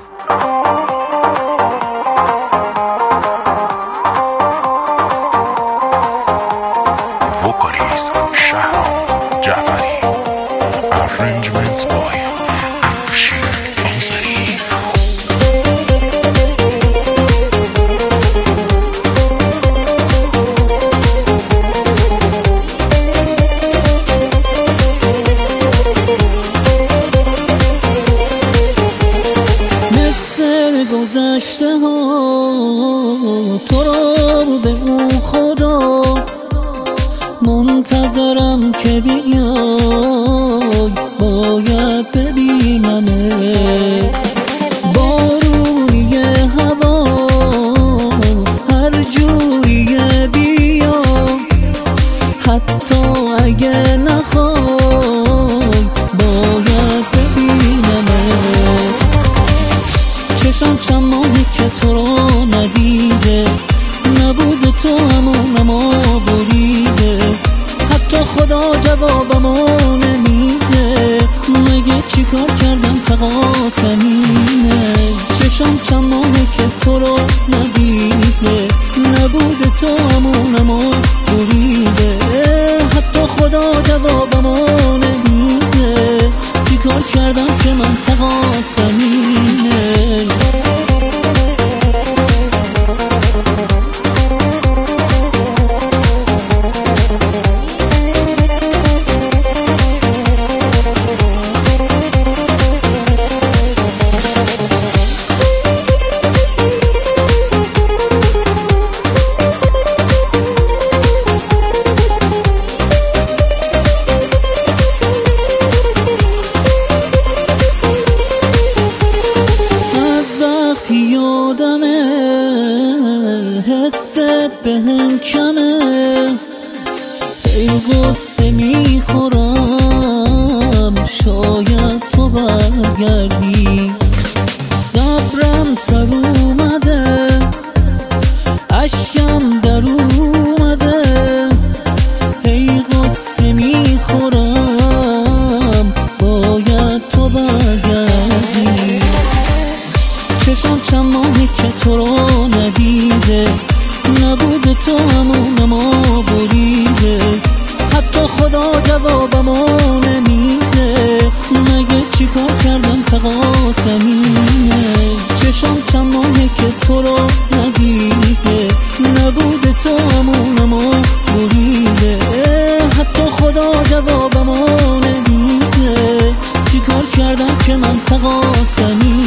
Vocalist Shahram Jafari. Arrangements by Afshin Ansari. مثل گذشته ها تو رو به اون خدا منتظرم که بیای، باید ببینمت. بارونی هوا هر جوری بیا، حتی اگه نخوای باید ببینمت. چشم چند ماهی که تو رو ندیده، نبود تو همونمو بریده، حتی خدا جوابمو نمیده. مگه چی کار کردم تقاطم اینه؟ چشم چند ماهی که تو رو ندیده، نبود تو همونمو بریده، حتی خدا جوابمو نمیده. چی کار کردم که من تقاطم اینه؟ یادمه حست بهم کمه، ای غصه میخورم شاید تو برگردی. صبرم سر اومده، اشکم در اومده، ای غصه میخورم باید تو برگردی. چشم چند ماهی که تو رو ندیده، نبود تو همونمو بریده، حتی خدا جوابمو نمیده. مگه چی کار کردم تقاطم اینه؟ چشم چند ماهی که تو رو ندیده، نبود تو همونمو بریده، حتی خدا جوابمو نمیده. چی کار کردم که من تقاطم اینه؟